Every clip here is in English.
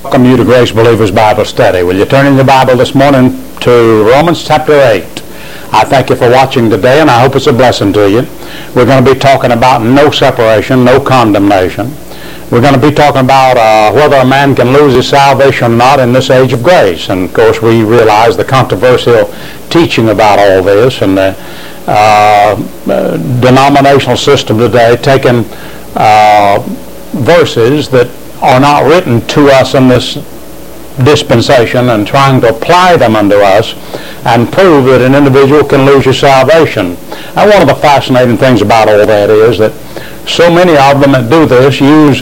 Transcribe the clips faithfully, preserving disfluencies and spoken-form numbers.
Welcome you to Grace Believers Bible Study. Will you turn in your Bible this morning to Romans chapter eight? I thank you for watching today, and I hope it's a blessing to you. We're going to be talking about no separation, no condemnation. We're going to be talking about uh, whether a man can lose his salvation or not in this age of grace. And, of course, we realize the controversial teaching about all this and the uh, uh, denominational system today taking uh, verses that are not written to us in this dispensation and trying to apply them unto us and prove that an individual can lose his salvation. And one of the fascinating things about all that is that so many of them that do this use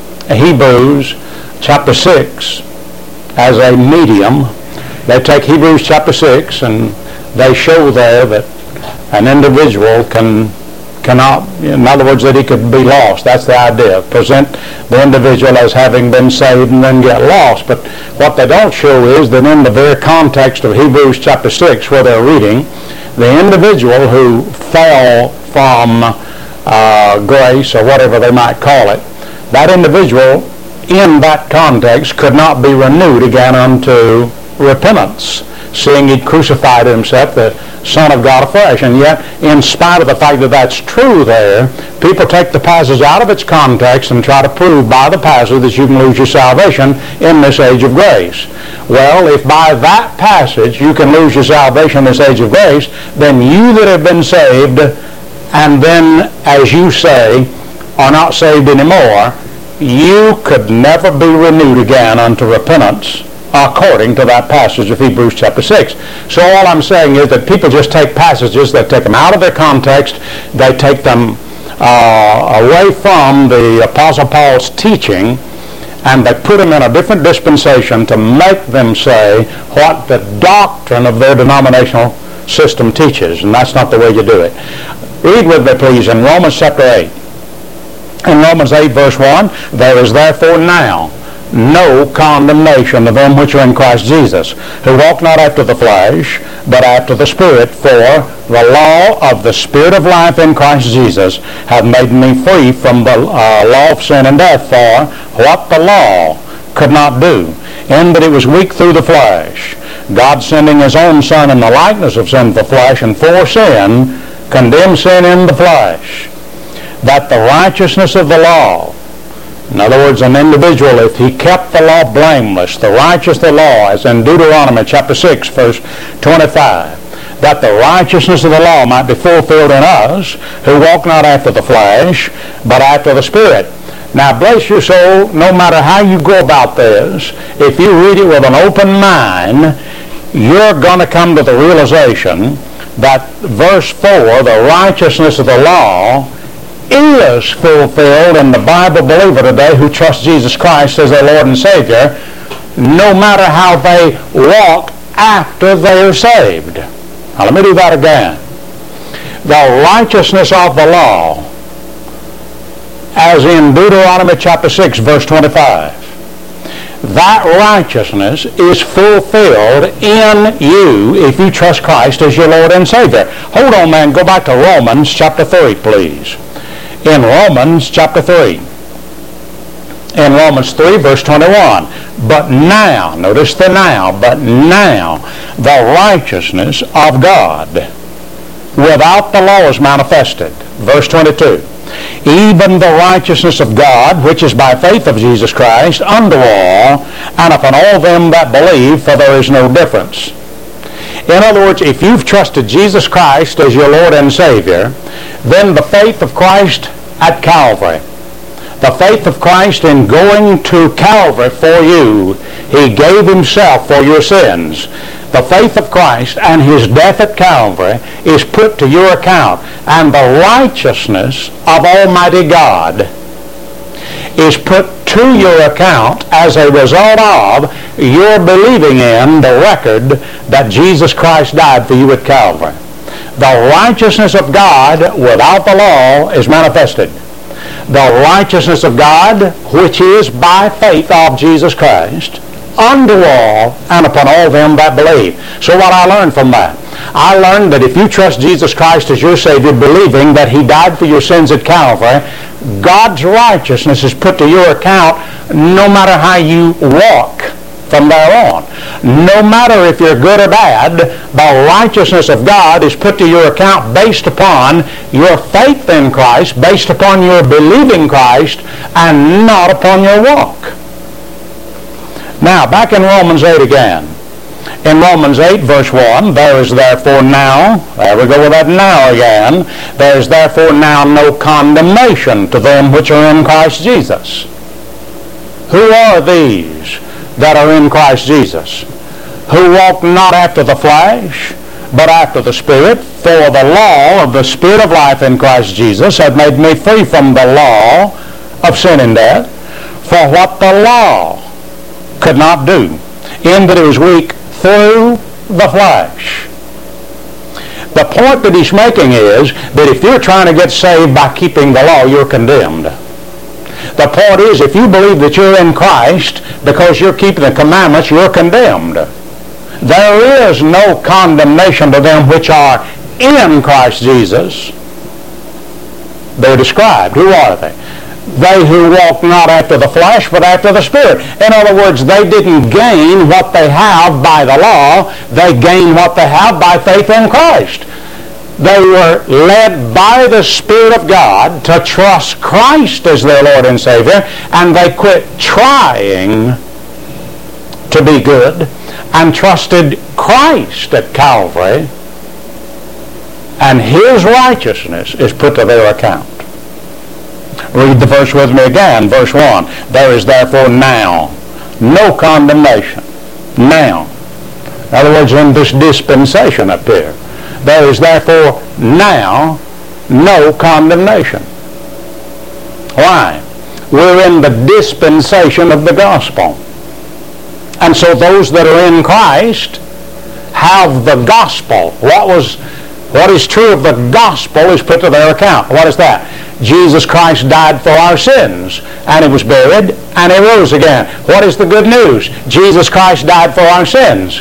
Hebrews chapter six as a medium. They take Hebrews chapter six and they show there that an individual can cannot, in other words, that he could be lost. That's the idea. Present the individual as having been saved and then get lost. But what they don't show is that in the very context of Hebrews chapter six, where they're reading, the individual who fell from uh, grace, or whatever they might call it, that individual in that context could not be renewed again unto repentance, seeing he'd crucified himself, the Son of God afresh. And yet, in spite of the fact that that's true there, people take the passage out of its context and try to prove by the passage that you can lose your salvation in this age of grace. Well, if by that passage you can lose your salvation in this age of grace, then you that have been saved and then, as you say, are not saved anymore, you could never be renewed again unto repentance according to that passage of Hebrews chapter six. So all I'm saying is that people just take passages, they take them out of their context, they take them uh, away from the Apostle Paul's teaching, and they put them in a different dispensation to make them say what the doctrine of their denominational system teaches, and that's not the way you do it. Read with me, please, in Romans chapter eight. In Romans eight, verse one, there is therefore now no condemnation of them which are in Christ Jesus, who walk not after the flesh, but after the Spirit. For the law of the Spirit of life in Christ Jesus hath made me free from the uh, law of sin and death. For what the law could not do, in that it was weak through the flesh, God sending his own Son in the likeness of sinful flesh, and for sin condemned sin in the flesh, that the righteousness of the law, in other words, an individual, if he kept the law blameless, the righteousness of the law, as in Deuteronomy chapter six, verse twenty-five, that the righteousness of the law might be fulfilled in us, who walk not after the flesh, but after the Spirit. Now, bless your soul, no matter how you go about this, if you read it with an open mind, you're going to come to the realization that verse four, the righteousness of the law, is fulfilled in the Bible believer today who trusts Jesus Christ as their Lord and Savior, no matter how they walk after they are saved. Now let me do that again. The righteousness of the law, as in Deuteronomy chapter six, verse twenty-five, that righteousness is fulfilled in you if you trust Christ as your Lord and Savior. Hold on, man. Go back to Romans chapter three, please. In Romans chapter three. In Romans three, verse twenty-one. But now, notice the now, but now the righteousness of God without the law is manifested. Verse twenty-two. Even the righteousness of God, which is by faith of Jesus Christ, unto all, and upon all them that believe, for there is no difference. In other words, if you've trusted Jesus Christ as your Lord and Savior, then the faith of Christ at Calvary, the faith of Christ in going to Calvary for you, he gave himself for your sins. The faith of Christ and his death at Calvary is put to your account, and the righteousness of Almighty God is put to your account as a result of your believing in the record that Jesus Christ died for you at Calvary. The righteousness of God without the law is manifested. The righteousness of God, which is by faith of Jesus Christ, unto all and upon all them that believe. So what I learned from that? I learned that if you trust Jesus Christ as your Savior, believing that he died for your sins at Calvary, God's righteousness is put to your account no matter how you walk from there on. No matter if you're good or bad, the righteousness of God is put to your account based upon your faith in Christ, based upon your believing Christ, and not upon your walk. Now, back in Romans eight again. In Romans eight, verse one, there is therefore now, there we go with that now again, there is therefore now no condemnation to them which are in Christ Jesus. Who are these that are in Christ Jesus? Who walk not after the flesh, but after the Spirit. For the law of the Spirit of life in Christ Jesus hath made me free from the law of sin and death. For what the law could not do, in that it was weak through the flesh. The point that he's making is that if you're trying to get saved by keeping the law, you're condemned. The point is, if you believe that you're in Christ because you're keeping the commandments, you're condemned. There is no condemnation to them which are in Christ Jesus. They're described. Who are they? They who walk not after the flesh, but after the Spirit. In other words, they didn't gain what they have by the law. They gained what they have by faith in Christ. They were led by the Spirit of God to trust Christ as their Lord and Savior, and they quit trying to be good and trusted Christ at Calvary, and His righteousness is put to their account. Read the verse with me again, verse one. There is therefore now no condemnation. Now. In other words, in this dispensation up here. There is therefore now no condemnation. Why? We're in the dispensation of the gospel. And so those that are in Christ have the gospel. What was, what is true of the gospel is put to their account. What is that? Jesus Christ died for our sins, and He was buried, and He rose again. What is the good news? Jesus Christ died for our sins.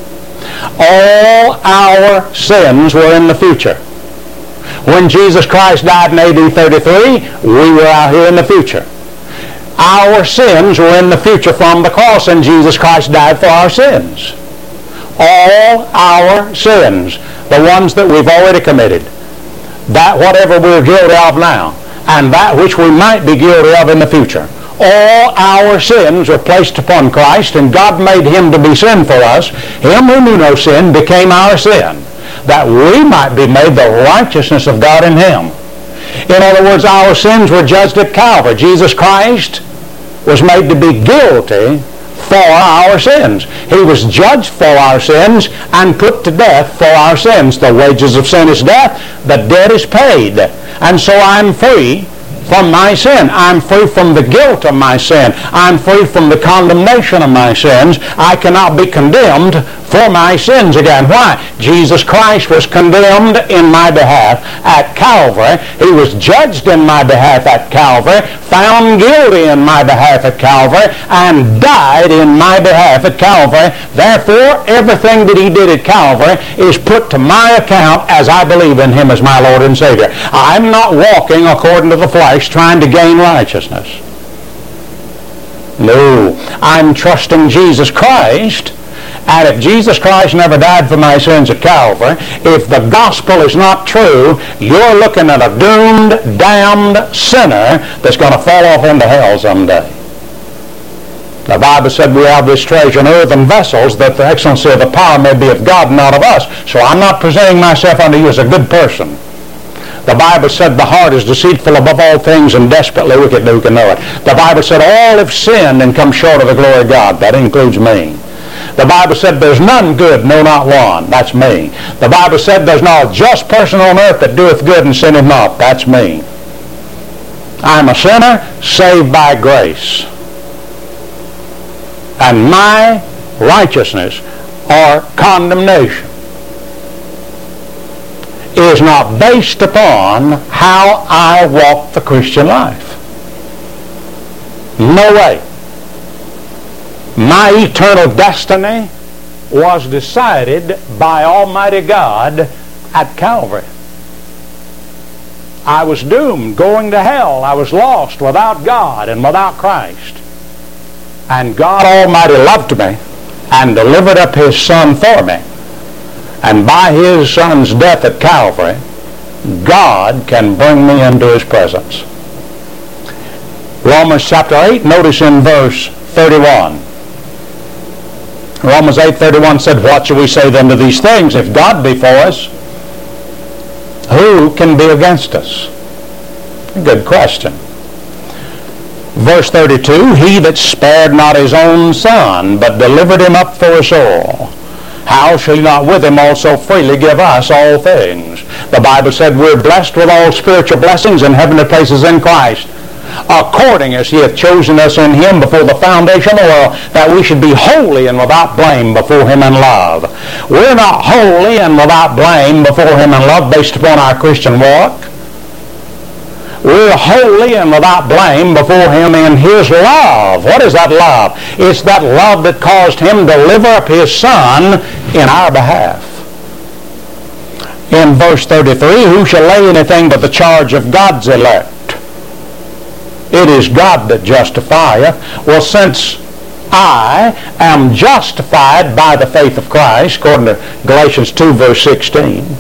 All our sins were in the future. When Jesus Christ died in A D thirty-three, we were out here in the future. Our sins were in the future from the cross, and Jesus Christ died for our sins. All our sins, the ones that we've already committed, that whatever we're guilty of now, and that which we might be guilty of in the future, all our sins were placed upon Christ, and God made Him to be sin for us. Him who knew no sin became our sin, that we might be made the righteousness of God in Him. In other words, our sins were judged at Calvary. Jesus Christ was made to be guilty for our sins. He was judged for our sins and put to death for our sins. The wages of sin is death. The debt is paid. And so I'm free from my sin. I'm free from the guilt of my sin. I'm free from the condemnation of my sins. I cannot be condemned for my sins again. Why? Jesus Christ was condemned in my behalf at Calvary. He was judged in my behalf at Calvary, found guilty in my behalf at Calvary, and died in my behalf at Calvary. Therefore, everything that He did at Calvary is put to my account as I believe in Him as my Lord and Savior. I'm not walking according to the flesh trying to gain righteousness. No, I'm trusting Jesus Christ. And if Jesus Christ never died for my sins at Calvary, if the gospel is not true, you're looking at a doomed, damned sinner that's going to fall off into hell someday. The Bible said we have this treasure in earthen vessels, that the excellency of the power may be of God, not of us. So I'm not presenting myself unto you as a good person. The Bible said the heart is deceitful above all things and desperately wicked. Who can know it? The Bible said all have sinned and come short of the glory of God. That includes me. The Bible said there's none good, no, not one. That's me. The Bible said there's not a just person on earth that doeth good and sinneth not. That's me. I'm a sinner saved by grace. And my righteousness or condemnation is not based upon how I walk the Christian life. No way. My eternal destiny was decided by Almighty God at Calvary. I was doomed, going to hell. I was lost without God and without Christ. And God Almighty loved me and delivered up His Son for me. And by His Son's death at Calvary, God can bring me into His presence. Romans chapter eight, notice in verse thirty-one. Romans eight thirty-one said, "What shall we say then to these things? If God be for us, who can be against us?" Good question. Verse thirty-two, "He that spared not His own Son, but delivered Him up for us all, how shall He not with Him also freely give us all things?" The Bible said we're blessed with all spiritual blessings in heavenly places in Christ, according as He hath chosen us in Him before the foundation of the world, that we should be holy and without blame before Him in love. We're not holy and without blame before Him in love based upon our Christian walk. We're holy and without blame before Him in His love. What is that love? It's that love that caused Him to deliver up His Son in our behalf. In verse thirty-three, "Who shall lay anything but the charge of God's elect? It is God that justifieth." Well, since I am justified by the faith of Christ, according to Galatians two, verse sixteen,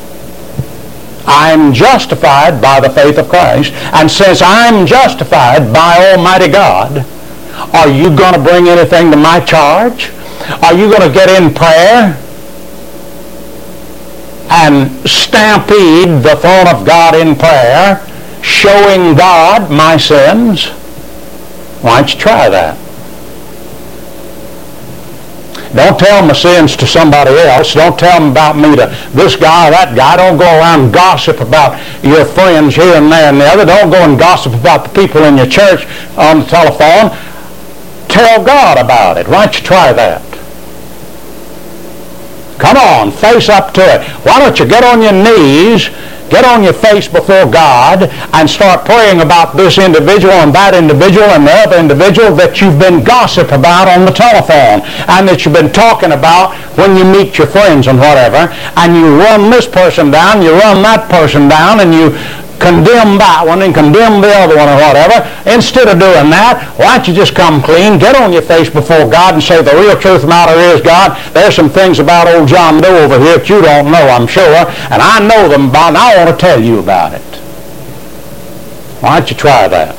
I'm justified by the faith of Christ, and since I'm justified by Almighty God, are you going to bring anything to my charge? Are you going to get in prayer and stampede the throne of God in prayer, showing God my sins? Why don't you try that? Don't tell my sins to somebody else. Don't tell them about me to this guy or that guy. Don't go around and gossip about your friends here and there and the other. Don't go and gossip about the people in your church on the telephone. Tell God about it. Why don't you try that? Come on, face up to it. Why don't you get on your knees, get on your face before God, and start praying about this individual and that individual and the other individual that you've been gossip about on the telephone and that you've been talking about when you meet your friends and whatever, and you run this person down, you run that person down, and you condemn that one and condemn the other one or whatever. Instead of doing that, why don't you just come clean, get on your face before God and say, the real truth of the matter is, God, there's some things about old John Doe over here that you don't know, I'm sure, and I know them about, and I want to tell you about it. Why don't you try that?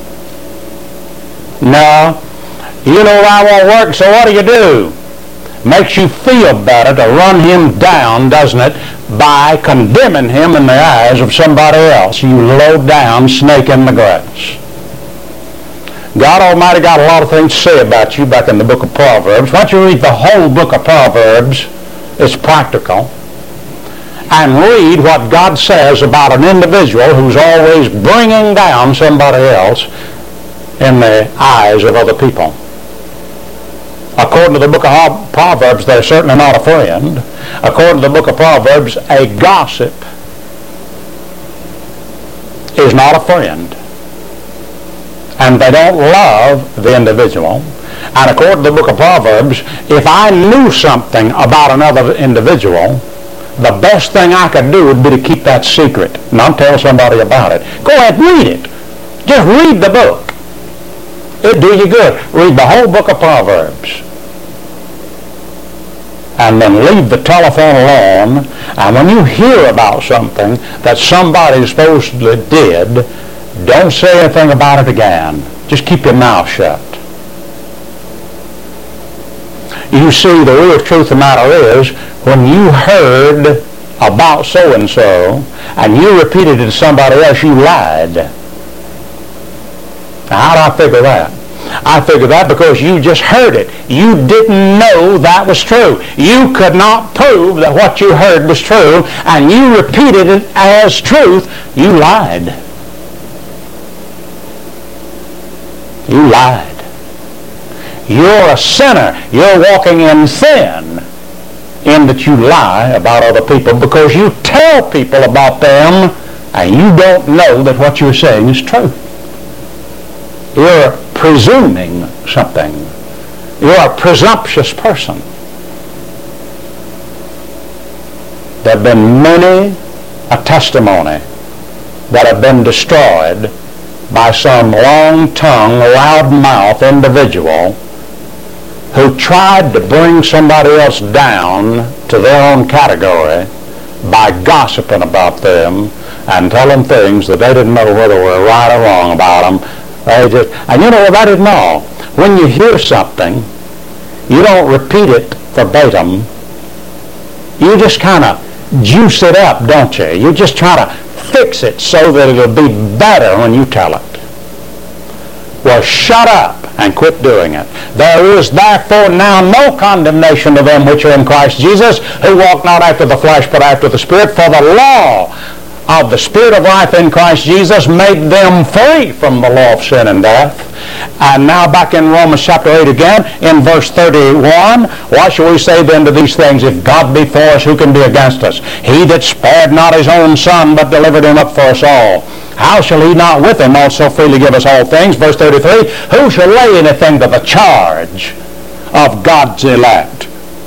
No. You know that won't work, so what do you do? Makes you feel better to run him down, doesn't it, by condemning him in the eyes of somebody else. You low down snake in the grass. God Almighty got a lot of things to say about you back in the book of Proverbs. Why don't you read the whole book of Proverbs? It's practical. And read what God says about an individual who's always bringing down somebody else in the eyes of other people. According to the book of Proverbs, they're certainly not a friend. According to the book of Proverbs, a gossip is not a friend. And they don't love the individual. And according to the book of Proverbs, if I knew something about another individual, the best thing I could do would be to keep that secret, not tell somebody about it. Go ahead and read it. Just read the book. It'd do you good. Read the whole book of Proverbs. And then leave the telephone alone. And when you hear about something that somebody supposedly did, don't say anything about it again. Just keep your mouth shut. You see, the real truth of the matter is, when you heard about so-and-so, and you repeated it to somebody else, you lied. Now, how do I figure that? I figure that because you just heard it. You didn't know that was true. You could not prove that what you heard was true, and you repeated it as truth. You lied. You lied. You're a sinner. You're walking in sin in that you lie about other people because you tell people about them and you don't know that what you're saying is true. You're presuming something. You're a presumptuous person. There have been many a testimony that have been destroyed by some long-tongued, loud-mouthed individual who tried to bring somebody else down to their own category by gossiping about them and telling things that they didn't know whether were right or wrong about them. They just, and you know what, that isn't all. When you hear something, you don't repeat it verbatim. You just kind of juice it up, don't you? You just try to fix it so that it'll be better when you tell it. Well, shut up and quit doing it. There is therefore now no condemnation to them which are in Christ Jesus, who walk not after the flesh but after the Spirit. For the law of the Spirit of life in Christ Jesus made them free from the law of sin and death. And now back in Romans chapter eight again, in verse thirty-one, what shall we say then to these things? If God be for us, who can be against us? He that spared not his own Son, but delivered him up for us all, how shall he not with him also freely give us all things? Verse thirty-three, who shall lay anything to the charge of God's elect?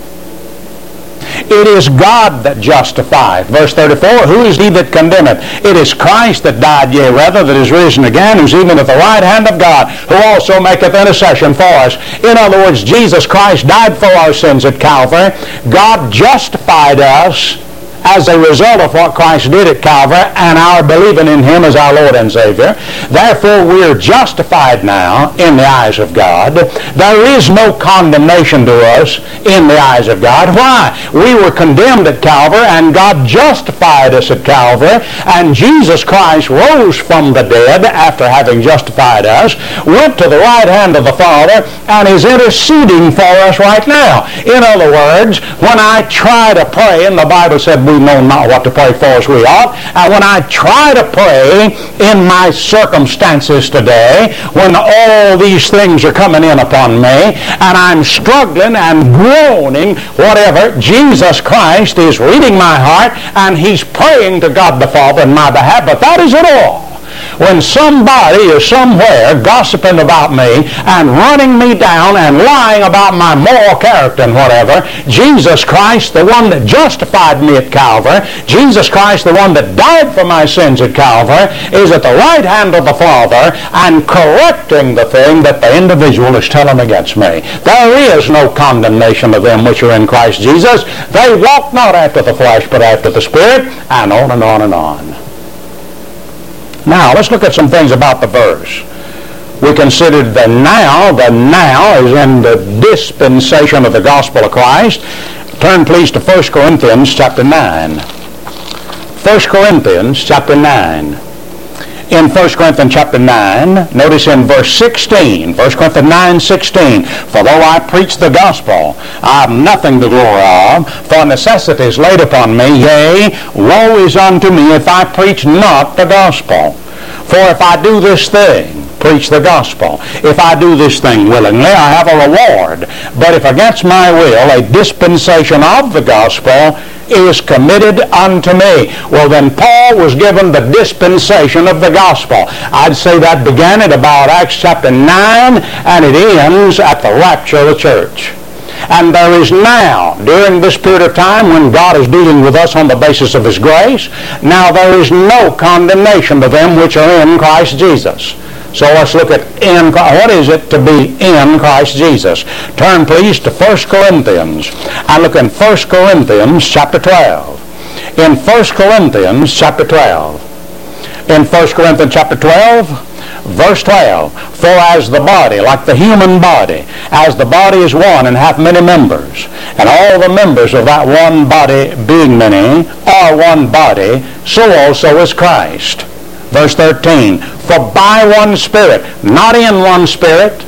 It is God that justifieth. Verse thirty-four, who is he that condemneth? It is Christ that died, yea, rather, that is risen again, who's even at the right hand of God, who also maketh intercession for us. In other words, Jesus Christ died for our sins at Calvary. God justified us as a result of what Christ did at Calvary and our believing in him as our Lord and Savior. Therefore, we are justified now in the eyes of God. There is no condemnation to us in the eyes of God. Why? We were condemned at Calvary, and God justified us at Calvary, and Jesus Christ rose from the dead after having justified us, went to the right hand of the Father, and is interceding for us right now. In other words, when I try to pray, and the Bible said we know not what to pray for as we ought. And when I try to pray in my circumstances today, when all these things are coming in upon me, and I'm struggling and groaning, whatever, Jesus Christ is reading my heart, and he's praying to God the Father in my behalf. But that isn't all. When somebody is somewhere gossiping about me and running me down and lying about my moral character and whatever, Jesus Christ, the one that justified me at Calvary, Jesus Christ, the one that died for my sins at Calvary, is at the right hand of the Father and correcting the thing that the individual is telling against me. There is no condemnation of them which are in Christ Jesus. They walk not after the flesh but after the Spirit, and on and on and on. Now, let's look at some things about the verse. We considered the now. The now is in the dispensation of the gospel of Christ. Turn, please, to First Corinthians chapter nine. First Corinthians chapter nine. In First Corinthians chapter nine, notice in verse sixteen, First Corinthians nine sixteen, for though I preach the gospel, I have nothing to glory of, for necessity is laid upon me, yea, woe is unto me if I preach not the gospel. For if I do this thing, preach the gospel, if I do this thing willingly, I have a reward. But if against my will a dispensation of the gospel is committed unto me. Well, then Paul was given the dispensation of the gospel. I'd say that began at about Acts chapter nine, and it ends at the rapture of the church. And there is now, during this period of time when God is dealing with us on the basis of his grace, now there is no condemnation to them which are in Christ Jesus. So let's look at in, what is it to be in Christ Jesus. Turn, please, to First Corinthians. I look in First Corinthians chapter twelve. In First Corinthians chapter twelve. In First Corinthians chapter twelve, verse twelve, for as the body, like the human body, as the body is one and hath many members, and all the members of that one body being many are one body, so also is Christ. Verse thirteen, for by one Spirit, not in one Spirit,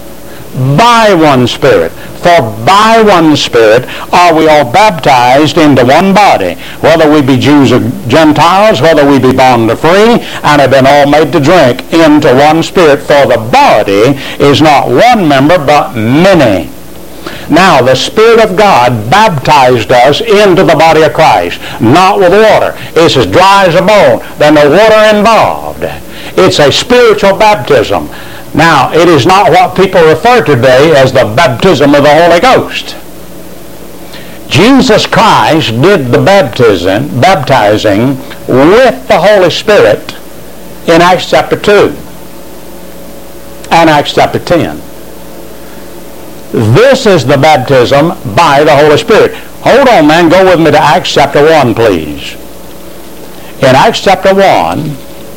by one Spirit, for by one Spirit are we all baptized into one body, whether we be Jews or Gentiles, whether we be bond or free, and have been all made to drink into one Spirit. For the body is not one member, but many. Now, the Spirit of God baptized us into the body of Christ, not with water. It's as dry as a bone. There's no water involved. It's a spiritual baptism. Now, it is not what people refer to today as the baptism of the Holy Ghost. Jesus Christ did the baptism, baptizing with the Holy Spirit in Acts chapter two. and Acts chapter ten. This is the baptism by the Holy Spirit. Hold on, man. Go with me to Acts chapter one, please. In Acts chapter one,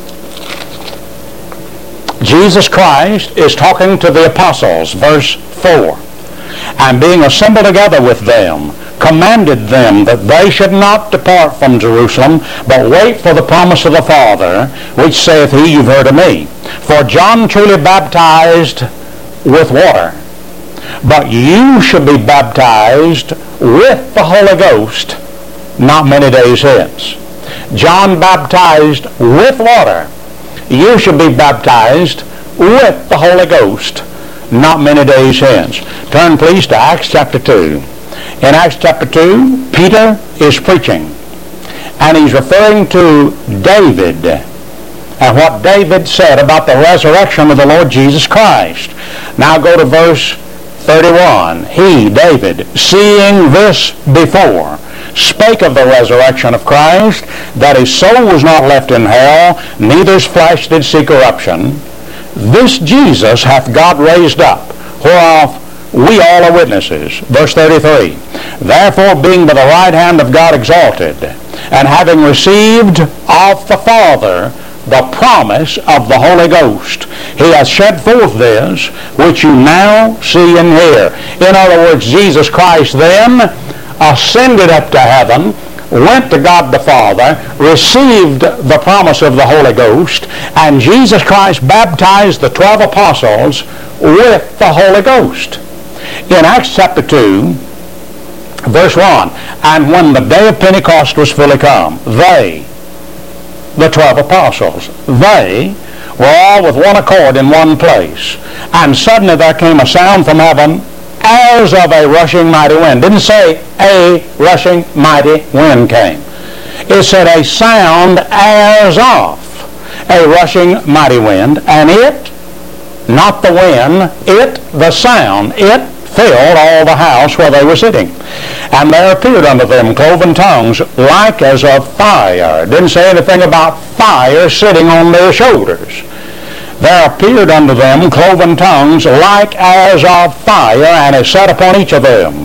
Jesus Christ is talking to the apostles, verse four. And being assembled together with them, commanded them that they should not depart from Jerusalem, but wait for the promise of the Father, which saith he, you've heard of me. For John truly baptized with water, but you shall be baptized with the Holy Ghost not many days hence. John baptized with water. You shall be baptized with the Holy Ghost not many days hence. Turn please to Acts chapter two. In Acts chapter two, Peter is preaching, and he's referring to David and what David said about the resurrection of the Lord Jesus Christ. Now go to verse thirty-one. He, David, seeing this before, spake of the resurrection of Christ, that his soul was not left in hell, neither his flesh did see corruption. This Jesus hath God raised up, whereof we all are witnesses. Verse thirty-three. Therefore, being by the right hand of God exalted, and having received of the Father the promise of the Holy Ghost, he hath shed forth this, which you now see and hear. In other words, Jesus Christ then ascended up to heaven, went to God the Father, received the promise of the Holy Ghost, and Jesus Christ baptized the twelve apostles with the Holy Ghost. In Acts chapter two, verse one, and when the day of Pentecost was fully come, they, the twelve apostles, they were all with one accord in one place. And suddenly there came a sound from heaven as of a rushing mighty wind. Didn't say a rushing mighty wind came. It said a sound as of a rushing mighty wind, and it, not the wind, it, the sound, it filled all the house where they were sitting. And there appeared unto them cloven tongues like as of fire. It didn't say anything about fire sitting on their shoulders. There appeared unto them cloven tongues like as of fire, and it sat upon each of them.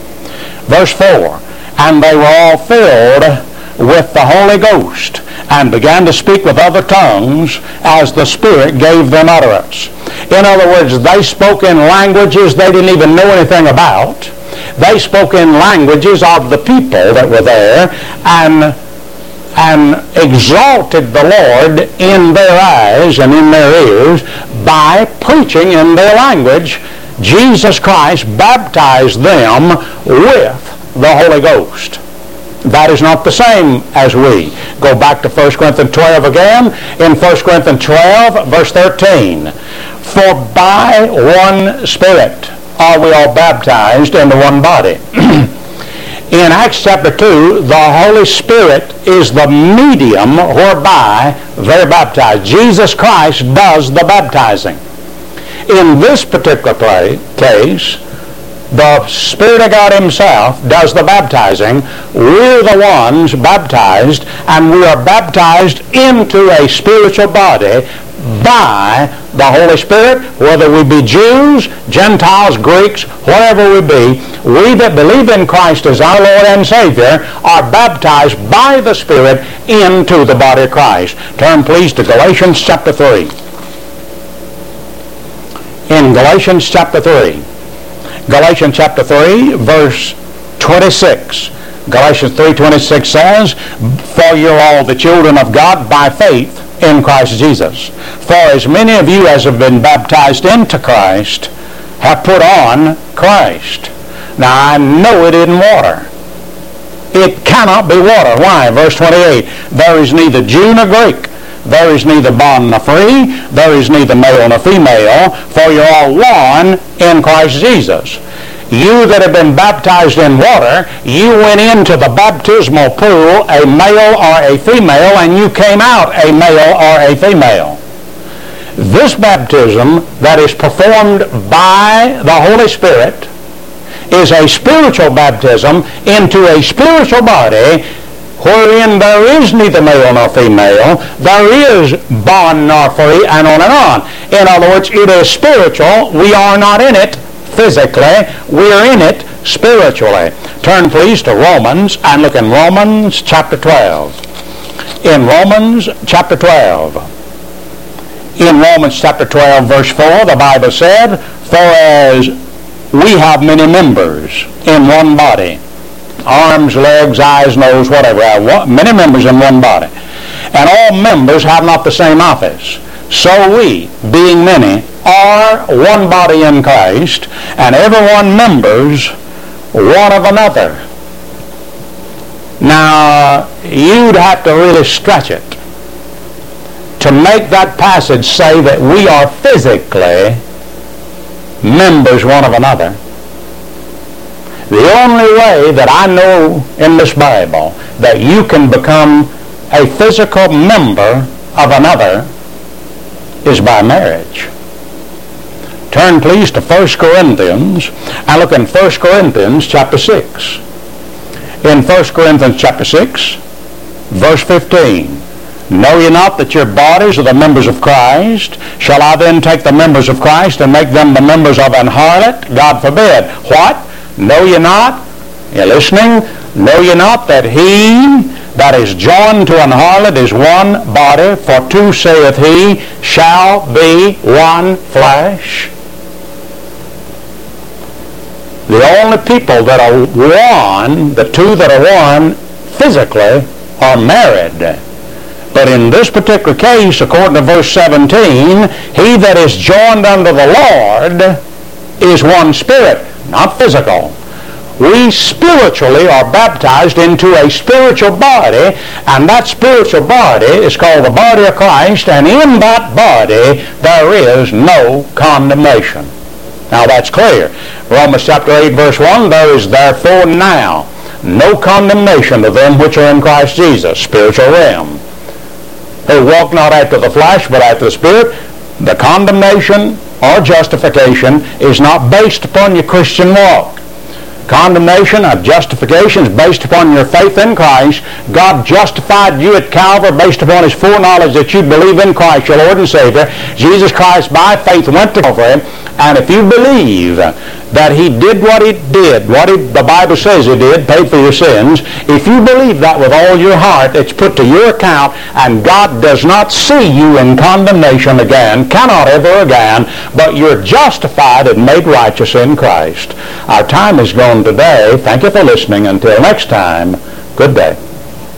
Verse four, and they were all filled with the Holy Ghost, and began to speak with other tongues as the Spirit gave them utterance. In other words, they spoke in languages they didn't even know anything about. They spoke in languages of the people that were there, and and exalted the Lord in their eyes and in their ears by preaching in their language. Jesus Christ baptized them with the Holy Ghost. That is not the same as we. Go back to First Corinthians twelve again. In First Corinthians twelve, verse thirteen. For by one Spirit are we all baptized into one body. In Acts chapter two, the Holy Spirit is the medium whereby they're baptized. Jesus Christ does the baptizing. In this particular play, case, the Spirit of God himself does the baptizing. We're the ones baptized, and we are baptized into a spiritual body by the Holy Spirit, whether we be Jews, Gentiles, Greeks, whatever we be. We that believe in Christ as our Lord and Savior are baptized by the Spirit into the body of Christ. Turn please to Galatians chapter three. In Galatians chapter three. Galatians chapter three, verse twenty-six. Galatians three twenty-six says, for you're all the children of God by faith in Christ Jesus. For as many of you as have been baptized into Christ have put on Christ. Now I know it isn't water. It cannot be water. Why? Verse twenty-eight, there is neither Jew nor Greek, there is neither bond nor free, there is neither male nor female, for you're all one in Christ Jesus. You that have been baptized in water, you went into the baptismal pool a male or a female, and you came out a male or a female. This baptism that is performed by the Holy Spirit is a spiritual baptism into a spiritual body, wherein there is neither male nor female, there is bond nor free, and on and on. In other words, it is spiritual. We are not in it physically. We're in it spiritually. Turn please to Romans and look in Romans chapter twelve. In Romans chapter twelve. In Romans chapter twelve verse four, the Bible said, "For as we have many members in one body," arms, legs, eyes, nose, whatever, have many members in one body, "and all members have not the same office. So we, being many, are one body in Christ, and every one members one of another." Now, you'd have to really stretch it to make that passage say that we are physically members one of another. The only way that I know in this Bible that you can become a physical member of another is by marriage. Turn please to First Corinthians and look in First Corinthians chapter six. In First Corinthians chapter six, verse fifteen. "Know ye not that your bodies are the members of Christ? Shall I then take the members of Christ and make them the members of an harlot? God forbid." What? Know ye not? You're listening? Know ye not that he that is joined to an harlot is one body? For two, saith he, shall be one flesh. The only people that are one, the two that are one physically, are married. But in this particular case, according to verse seventeen, he that is joined unto the Lord is one spirit, not physical. We spiritually are baptized into a spiritual body, and that spiritual body is called the body of Christ, and in that body there is no condemnation. Now that's clear. Romans chapter eight verse one, "There is therefore now no condemnation to them which are in Christ Jesus," spiritual realm, "who walk not after the flesh, but after the Spirit." The condemnation or justification is not based upon your Christian walk. Condemnation or justification is based upon your faith in Christ. God justified you at Calvary based upon his foreknowledge that you believe in Christ, your Lord and Savior. Jesus Christ by faith went to Calvary, and if you believe that he did what he did, what he, the Bible says he did, paid for your sins, if you believe that with all your heart, it's put to your account, and God does not see you in condemnation again, cannot ever again, but you're justified and made righteous in Christ. Our time is gone today. Thank you for listening. Until next time, good day.